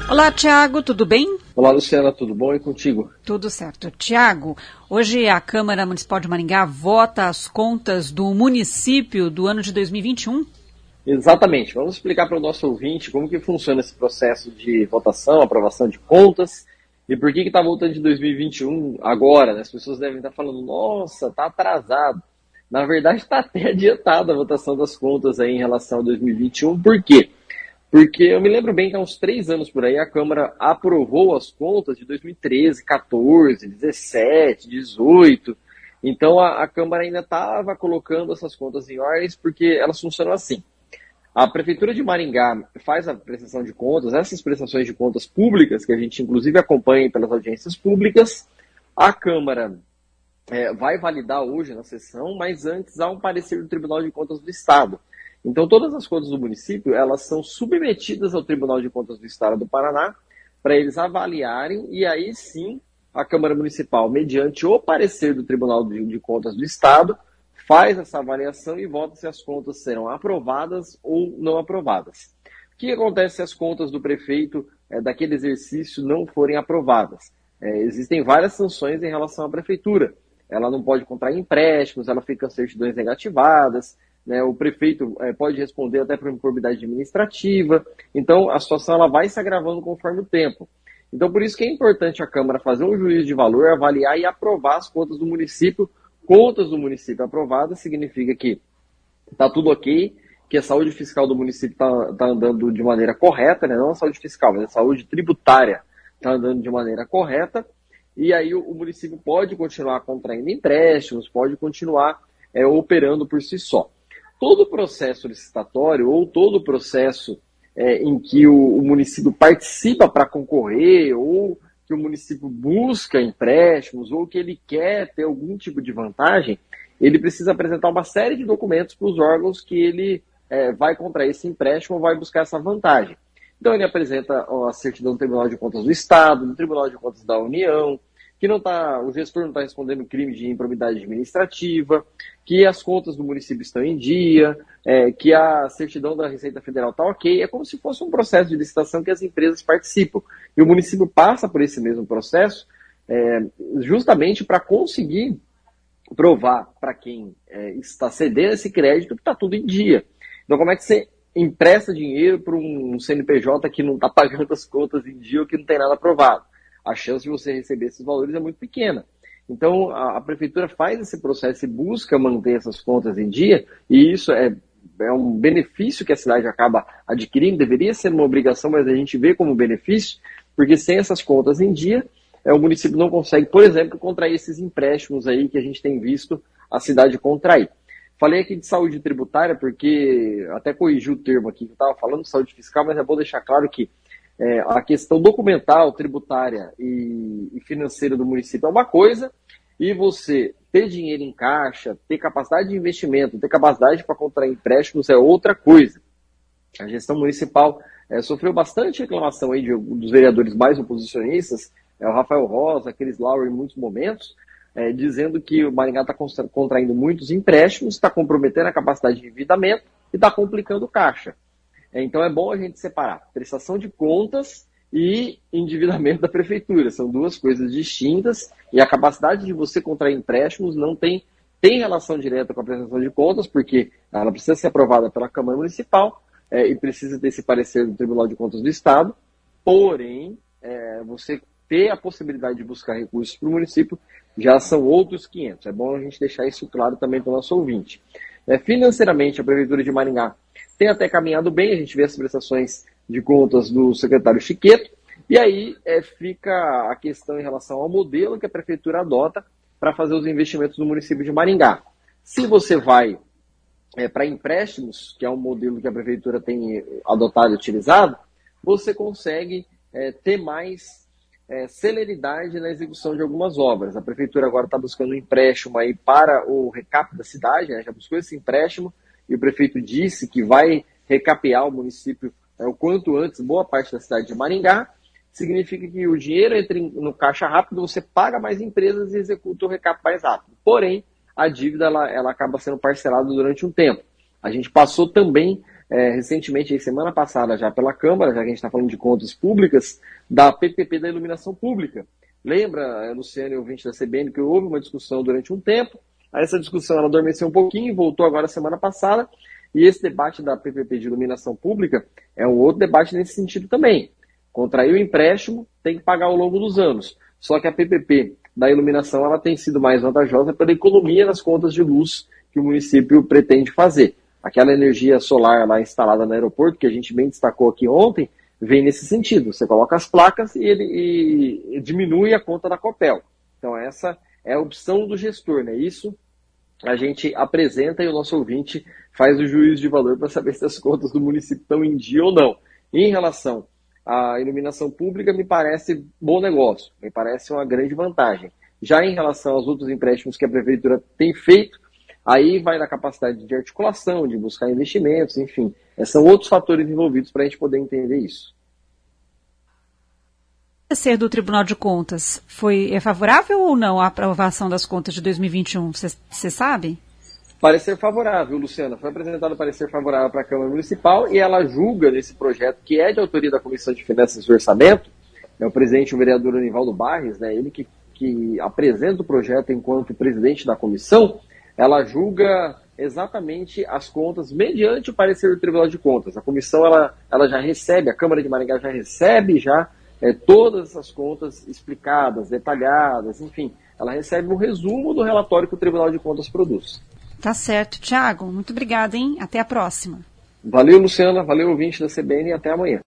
Olá, Tiago, tudo bem? Olá, Luciana, tudo bom? E contigo? Tudo certo. Tiago, hoje a Câmara Municipal de Maringá vota as contas do município do ano de 2021? Exatamente. Vamos explicar para o nosso ouvinte como que funciona esse processo de votação, aprovação de contas e por que está voltando de 2021 agora, né? As pessoas devem estar falando, nossa, está atrasado. Na verdade, está até adiantada a votação das contas aí em relação a 2021. Por quê? Porque eu me lembro bem que há uns 3 anos por aí a Câmara aprovou as contas de 2013, 14, 17, 18. Então a Câmara ainda estava colocando essas contas em ordens porque elas funcionam assim. A Prefeitura de Maringá faz a prestação de contas, essas prestações de contas públicas, que a gente inclusive acompanha pelas audiências públicas. A Câmara vai validar hoje na sessão, mas antes há um parecer do Tribunal de Contas do Estado. Então, todas as contas do município, elas são submetidas ao Tribunal de Contas do Estado do Paraná para eles avaliarem e aí sim a Câmara Municipal, mediante o parecer do Tribunal de Contas do Estado, faz essa avaliação e vota se as contas serão aprovadas ou não aprovadas. O que acontece se as contas do prefeito daquele exercício não forem aprovadas? Existem várias sanções em relação à prefeitura. Ela não pode contrair empréstimos, ela fica com certidões negativadas, né? O prefeito pode responder até por improbidade administrativa. Então, a situação ela vai se agravando conforme o tempo. Então, por isso que é importante a Câmara fazer um juízo de valor, avaliar e aprovar as contas do município. Contas do município aprovadas significa que está tudo ok, que a saúde fiscal do município está andando de maneira correta, né? Não a saúde fiscal, mas a saúde tributária está andando de maneira correta. E aí o município pode continuar contraindo empréstimos, pode continuar operando por si só. Todo processo licitatório ou todo processo em que o município participa para concorrer ou que o município busca empréstimos ou que ele quer ter algum tipo de vantagem, ele precisa apresentar uma série de documentos para os órgãos que ele vai contrair esse empréstimo ou vai buscar essa vantagem. Então ele apresenta a certidão do Tribunal de Contas do Estado, do Tribunal de Contas da União, que o gestor não está respondendo crime de improbidade administrativa, que as contas do município estão em dia, que a certidão da Receita Federal está ok. É como se fosse um processo de licitação que as empresas participam. E o município passa por esse mesmo processo justamente para conseguir provar para quem está cedendo esse crédito que está tudo em dia. Então, como é que você empresta dinheiro para um CNPJ que não está pagando as contas em dia ou que não tem nada aprovado? A chance de você receber esses valores é muito pequena. Então, a prefeitura faz esse processo e busca manter essas contas em dia, e isso é um benefício que a cidade acaba adquirindo, deveria ser uma obrigação, mas a gente vê como benefício, porque sem essas contas em dia, o município não consegue, por exemplo, contrair esses empréstimos aí que a gente tem visto a cidade contrair. Falei aqui de saúde tributária, porque até corrigi o termo aqui, que eu estava falando de saúde fiscal, mas é bom deixar claro que a questão documental, tributária e financeira do município é uma coisa, e você ter dinheiro em caixa, ter capacidade de investimento, ter capacidade para contrair empréstimos é outra coisa. A gestão municipal sofreu bastante reclamação aí dos vereadores mais oposicionistas, o Rafael Rosa, aqueles Lauro em muitos momentos, dizendo que o Maringá está contraindo muitos empréstimos, está comprometendo a capacidade de endividamento e está complicando o caixa. Então é bom a gente separar prestação de contas e endividamento da prefeitura. São duas coisas distintas e a capacidade de você contrair empréstimos não tem relação direta com a prestação de contas, porque ela precisa ser aprovada pela Câmara Municipal e precisa ter esse parecer do Tribunal de Contas do Estado. Porém, você ter a possibilidade de buscar recursos para o município já são outros 500. É bom a gente deixar isso claro também para o nosso ouvinte. Financeiramente, a Prefeitura de Maringá tem até caminhado bem, a gente vê as prestações de contas do secretário Chiqueto, e aí fica a questão em relação ao modelo que a Prefeitura adota para fazer os investimentos no município de Maringá. Se você vai para empréstimos, que é um modelo que a Prefeitura tem adotado e utilizado, você consegue ter mais celeridade na execução de algumas obras. A Prefeitura agora está buscando um empréstimo aí para o recap da cidade, já buscou esse empréstimo, e o prefeito disse que vai recapear o município o quanto antes, boa parte da cidade de Maringá. Significa que o dinheiro entra no caixa rápido, você paga mais empresas e executa o recap mais rápido. Porém, a dívida ela acaba sendo parcelada durante um tempo. A gente passou também recentemente, aí, semana passada, já pela Câmara, já que a gente está falando de contas públicas, da PPP da iluminação pública. Lembra, Luciano e ouvinte da CBN, que houve uma discussão durante um tempo, aí essa discussão ela adormeceu um pouquinho, voltou agora semana passada, e esse debate da PPP de iluminação pública é um outro debate nesse sentido também. Contrair o empréstimo, tem que pagar ao longo dos anos. Só que a PPP da iluminação ela tem sido mais vantajosa pela economia nas contas de luz que o município pretende fazer. Aquela energia solar lá instalada no aeroporto, que a gente bem destacou aqui ontem, vem nesse sentido. Você coloca as placas e diminui a conta da Copel. Então essa é a opção do gestor, né? Isso a gente apresenta e o nosso ouvinte faz o juízo de valor para saber se as contas do município estão em dia ou não. Em relação à iluminação pública, me parece bom negócio, me parece uma grande vantagem. Já em relação aos outros empréstimos que a Prefeitura tem feito, aí vai na capacidade de articulação, de buscar investimentos, enfim. São outros fatores envolvidos para a gente poder entender isso. O parecer do Tribunal de Contas é favorável ou não à aprovação das contas de 2021? Você sabe? Parecer favorável, Luciana. Foi apresentado parecer favorável para a Câmara Municipal e ela julga nesse projeto, que é de autoria da Comissão de Finanças e Orçamento, o presidente, o vereador Anivaldo Barres, né, ele que apresenta o projeto enquanto presidente da comissão, ela julga exatamente as contas mediante o parecer do Tribunal de Contas. A comissão ela já recebe, a Câmara de Maringá já recebe todas essas contas explicadas, detalhadas, enfim, ela recebe um resumo do relatório que o Tribunal de Contas produz. Tá certo. Tiago, muito obrigada, hein? Até a próxima. Valeu, Luciana, valeu, ouvinte da CBN, e até amanhã.